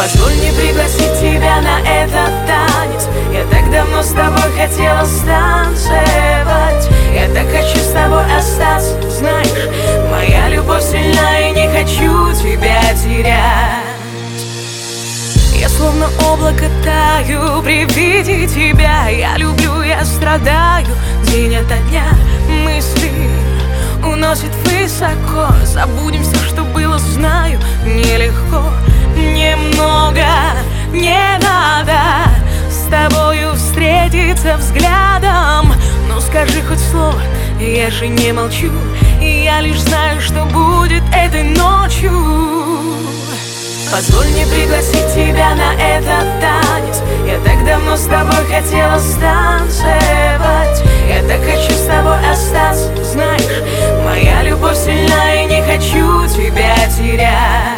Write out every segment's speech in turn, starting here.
Позволь мне пригласить тебя на этот танец. Я так давно с тобой хотела станцевать. Я так хочу с тобой остаться. Знаешь, моя любовь сильна, и не хочу тебя терять. Я словно облако таю при виде тебя. Я люблю, я страдаю день ото дня. Мысли уносит высоко. Забудем все, что было, знаю, нелегко. Мне много не надо с тобою встретиться взглядом. Но скажи хоть слово, я же не молчу. И я лишь знаю, что будет этой ночью. Позволь мне пригласить тебя на этот танец. Я так давно с тобой хотела станцевать. Я так хочу с тобой остаться. Знаешь, моя любовь сильна, и не хочу тебя терять.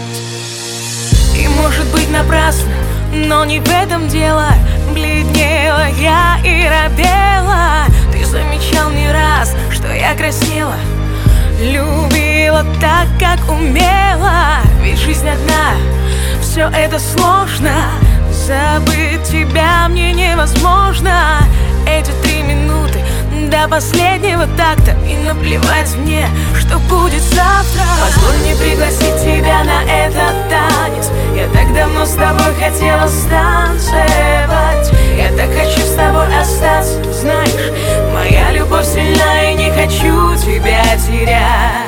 И может быть напрасно, но не в этом дело. Бледнела я и робела. Ты замечал не раз, что я краснела. Любила так, как умела. Ведь жизнь одна, все это сложно. Забыть тебя мне невозможно. Эти 3 минуты до последнего такта. И наплевать мне, что будет завтра. Позволь мне пригласить тебя на этот танец. Я так давно с тобой хотела станцевать. Я так хочу с тобой остаться. Знаешь, моя любовь сильна, и не хочу тебя терять.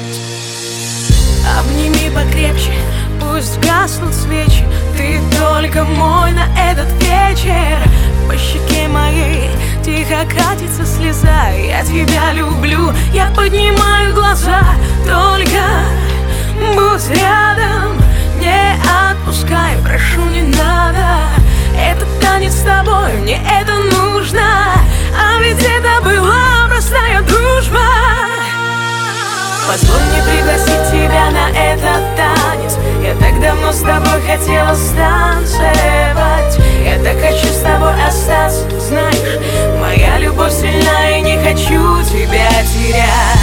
Обними покрепче, пусть гаснут свечи. Ты только мой на этот вечер. По щеке моей тихо катится слеза. Я тебя люблю, я поднимаю глаза. Только будь рядом, не отпускай, прошу, не надо. Этот танец с тобой, мне это нужно. А ведь это была простая дружба. Позволь мне пригласить тебя на этот танец. Я так давно с тобой хотела станцевать. Я так хочу с тобой остаться. Знаешь, моя любовь сильна, и не хочу тебя терять.